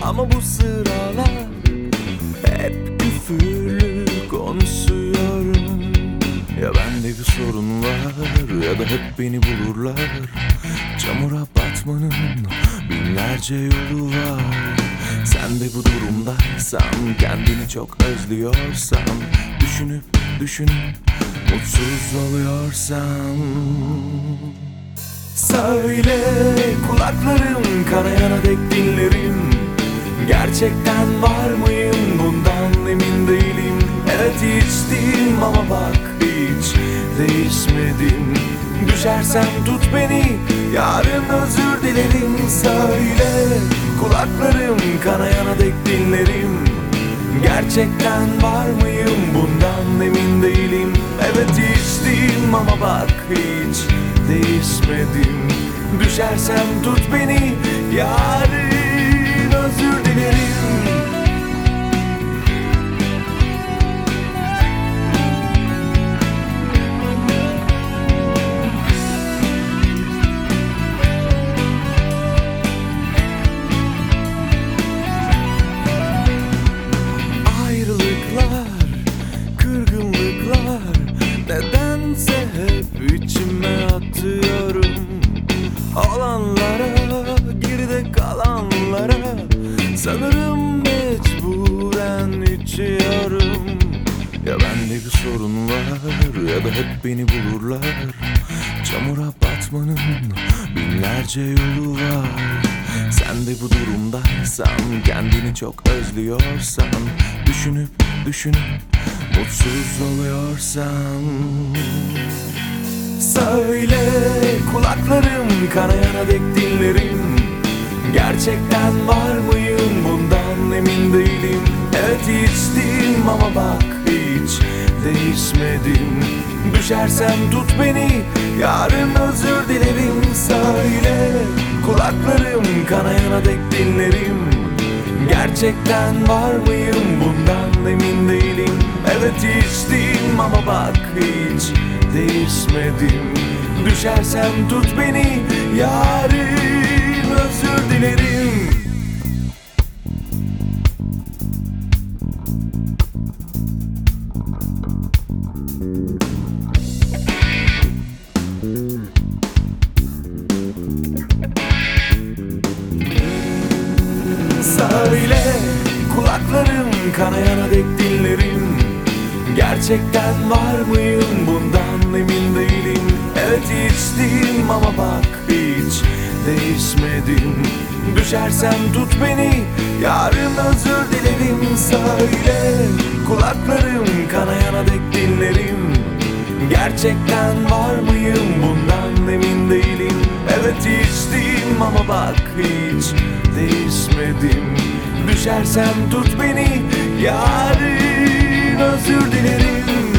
Ama bu sıralar hep küfürlü konuşuyorum. Ya bende bir sorun var ya da hep beni bulurlar. Çamura batmanın binlerce yolu var. Sen de bu durumdaysan, kendini çok özlüyorsan, düşünüp mutsuz oluyorsan, söyle, kulaklarım kanayana dek dinlerim. Gerçekten var mıyım bundan emin değilim. Evet içtim ama bak hiç değişmedim. Düşersem tut beni, yarın özür dilerim. Söyle, kulaklarım kanayana dek dinlerim. Gerçekten var mıyım bundan emin değilim. Evet içtim ama bak hiç değişmedim. Düşersem tut beni, yarın özür dilerim. Kırgınlıklar nedense hep içime atıyorum. Olanlara, geride kalanlara sanırım mecburen içiyorum. Ya bende bir sorun var ya da hep beni bulurlar. Çamura batmanın binlerce yolu var. Sen de bu durumdaysan, kendini çok özlüyorsan, düşünüp mutsuz oluyorsan, söyle, kulaklarım kanayana dek dinlerim. Gerçekten var mıyım bundan emin değilim. Evet içtim ama bak hiç değişmedim. Düşersem tut beni, yarın özür dilerim. Söyle, kulaklarım kanayana dek dinlerim. Gerçekten var mıyım bundan emin değilim. Evet içtim ama bak hiç değişmedim. Düşersem tut beni, yarın özür dilerim. Söyle, kulaklarım kanayana dek dinlerim. Gerçekten var mıyım bundan emin değilim. Evet içtim ama bak hiç değişmedim. Düşersem tut beni, yarın özür dilerim. Söyle, kulaklarım kanayana dek dinlerim. Gerçekten var mıyım bundan emin değilim. Evet içtim ama bak hiç değişmedim. Düşersem tut beni, yarın özür dilerim.